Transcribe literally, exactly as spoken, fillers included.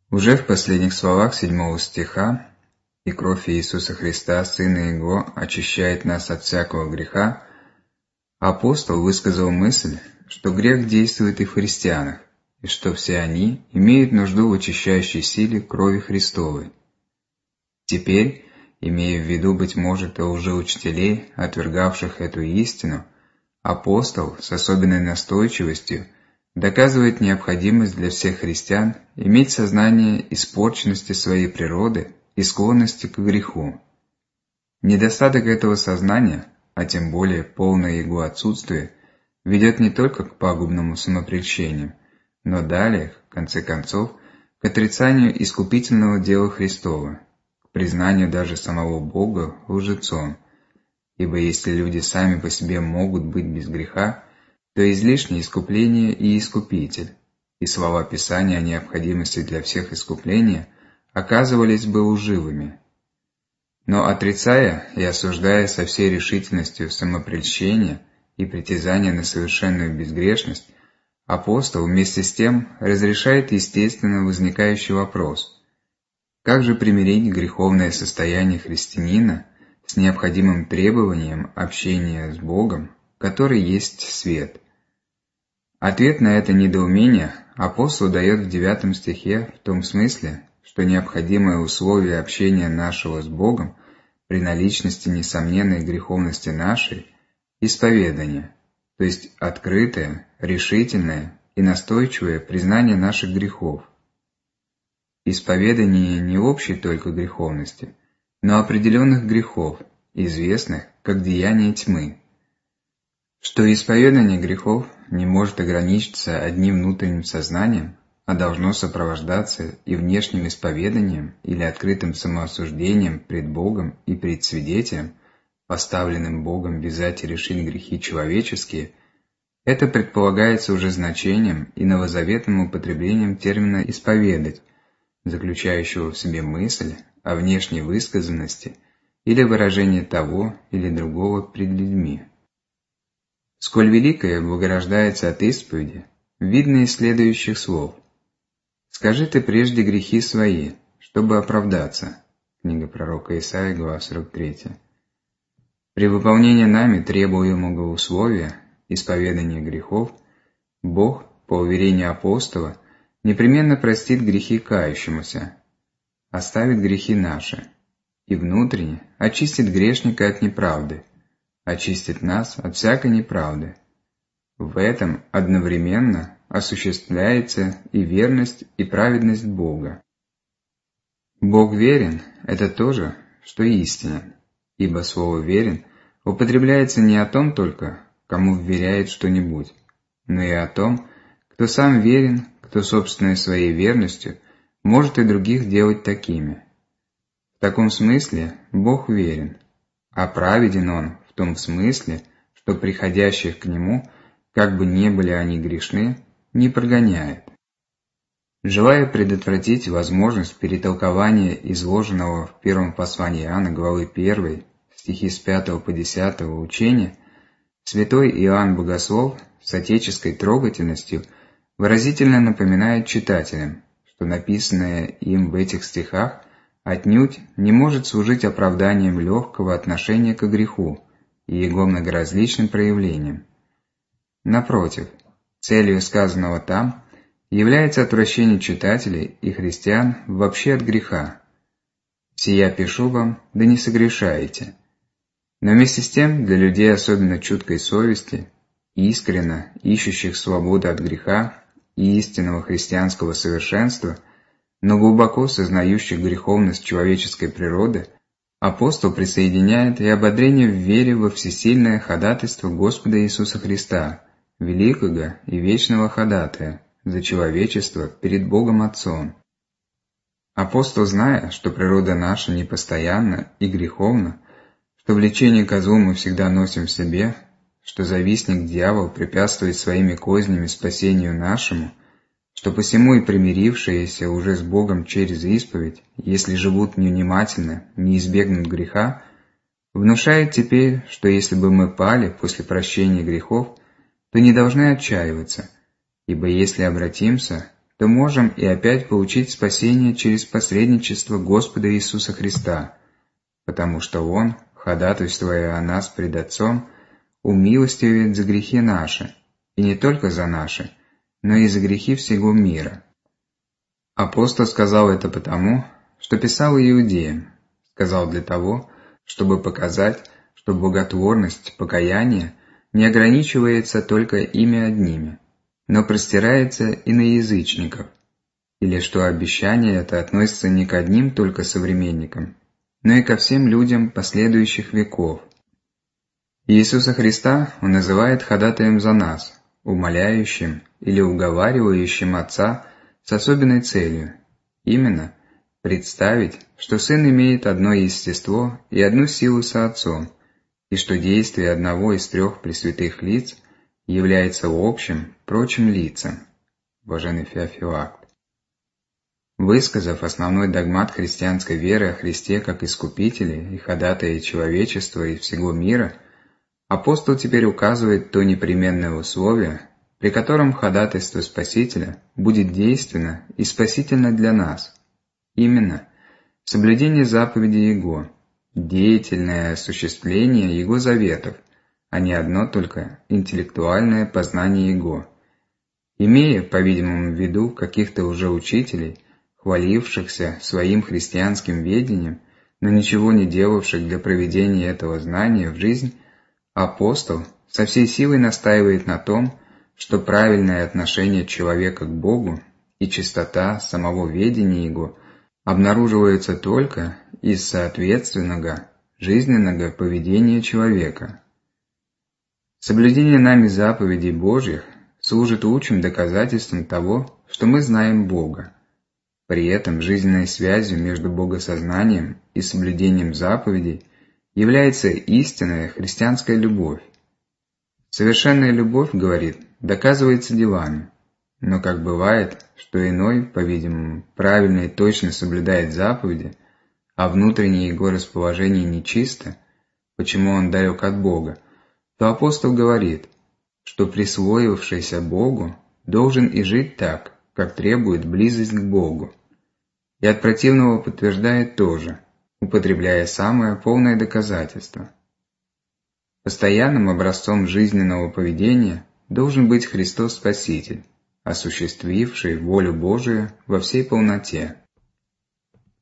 Уже в последних словах седьмого стиха «И кровь Иисуса Христа, Сына Его, очищает нас от всякого греха», апостол высказал мысль, что грех действует и в христианах, и что все они имеют нужду в очищающей силе крови Христовой. Теперь, имея в виду, быть может, и лжеучителей, отвергавших эту истину, апостол с особенной настойчивостью доказывает необходимость для всех христиан иметь сознание испорченности своей природы и склонности к греху. Недостаток этого сознания, а тем более полное его отсутствие, ведет не только к пагубному самопрельщению, но далее, в конце концов, к отрицанию искупительного дела Христова, к признанию даже самого Бога лжецом, ибо если люди сами по себе могут быть без греха, то излишнее искупление и искупитель, и слова Писания о необходимости для всех искупления оказывались бы лживыми. Но отрицая и осуждая со всей решительностью самопрельщение и притязание на совершенную безгрешность, апостол вместе с тем разрешает естественно возникающий вопрос: как же примирить греховное состояние христианина с необходимым требованием общения с Богом, который есть свет? Ответ на это недоумение апостол дает в девятом стихе в том смысле, что необходимое условие общения нашего с Богом при наличности несомненной греховности нашей – исповедание, то есть открытое, решительное и настойчивое признание наших грехов. Исповедание не общей только греховности, но определенных грехов, известных как деяния тьмы. Что исповедание грехов не может ограничиться одним внутренним сознанием, а должно сопровождаться и внешним исповеданием или открытым самоосуждением пред Богом и пред свидетелем, поставленным Богом вязать и решить грехи человеческие, это предполагается уже значением и новозаветным употреблением термина «исповедать», заключающего в себе мысль о внешней высказанности или выражении того или другого пред людьми. Сколь великое богорождается от исповеди, видно из следующих слов: «Скажи ты прежде грехи свои, чтобы оправдаться». Книга пророка Исаии, глава сорок три. При выполнении нами требуемого условия, исповедания грехов, Бог, по уверению апостола, непременно простит грехи кающемуся, оставит грехи наши и внутренне очистит грешника от неправды, очистит нас от всякой неправды. В этом одновременно осуществляется и верность, и праведность Бога. Бог верен – это то же, что истинен, ибо слово «верен» употребляется не о том только, кому вверяет что-нибудь, но и о том, кто сам верен, кто собственной своей верностью может и других делать такими. В таком смысле Бог верен, а праведен Он в том смысле, что приходящих к Нему, как бы не были они грешны, не прогоняет. Желая предотвратить возможность перетолкования изложенного в первом послании Иоанна, главы первой, стихи с пятого по десятого учения, святой Иоанн Богослов с отеческой трогательностью выразительно напоминает читателям, что написанное им в этих стихах отнюдь не может служить оправданием легкого отношения к греху и его многоразличным проявлениям. Напротив, целью сказанного там является отвращение читателей и христиан вообще от греха. «Сия пишу вам, да не согрешаете». Но вместе с тем для людей особенно чуткой совести, искренно ищущих свободу от греха и истинного христианского совершенства, но глубоко сознающих греховность человеческой природы, апостол присоединяет и ободрение в вере во всесильное ходатайство Господа Иисуса Христа, великого и вечного ходатая за человечество перед Богом Отцом. Апостол, зная, что природа наша непостоянна и греховна, что влечение ко злу мы всегда носим в себе, что завистник дьявол препятствует своими кознями спасению нашему, что посему и примирившиеся уже с Богом через исповедь, если живут невнимательно, не избегнут греха, внушает теперь, что если бы мы пали после прощения грехов, то не должны отчаиваться, ибо если обратимся, то можем и опять получить спасение через посредничество Господа Иисуса Христа, потому что Он, ходатайствуя о нас пред Отцом, умилостивит за грехи наши, и не только за наши, но и за грехи всего мира. Апостол сказал это потому, что писал иудеям, сказал для того, чтобы показать, что боготворность покаяния не ограничивается только ими одними, но простирается и на язычников, или что обещание это относится не к одним только современникам, но и ко всем людям последующих веков. Иисуса Христа Он называет ходатаем за нас, умоляющим или уговаривающим Отца с особенной целью, именно представить, что Сын имеет одно естество и одну силу со Отцом, и что действие одного из трех пресвятых лиц является общим прочим лицам. Блаженный Феофилакт. Высказав основной догмат христианской веры о Христе как Искупителе и ходатае человечества и всего мира, апостол теперь указывает то непременное условие, при котором ходатайство Спасителя будет действенно и спасительно для нас. Именно соблюдение заповедей Его, деятельное осуществление Его заветов, а не одно только интеллектуальное познание Его. Имея, по-видимому, в виду каких-то уже учителей, хвалившихся своим христианским ведением, но ничего не делавших для проведения этого знания в жизнь, апостол со всей силой настаивает на том, что правильное отношение человека к Богу и чистота самого ведения Его обнаруживаются только из соответственного жизненного поведения человека. Соблюдение нами заповедей Божьих служит лучшим доказательством того, что мы знаем Бога. При этом жизненной связью между богосознанием и соблюдением заповедей является истинная христианская любовь. Совершенная любовь, говорит, доказывается делами, но как бывает, что иной, по-видимому, правильно и точно соблюдает заповеди, а внутреннее его расположение нечисто, почему он далек от Бога, то апостол говорит, что присвоившийся Богу должен и жить так, как требует близость к Богу, и от противного подтверждает тоже, употребляя самое полное доказательство. Постоянным образцом жизненного поведения должен быть Христос Спаситель, осуществивший волю Божию во всей полноте.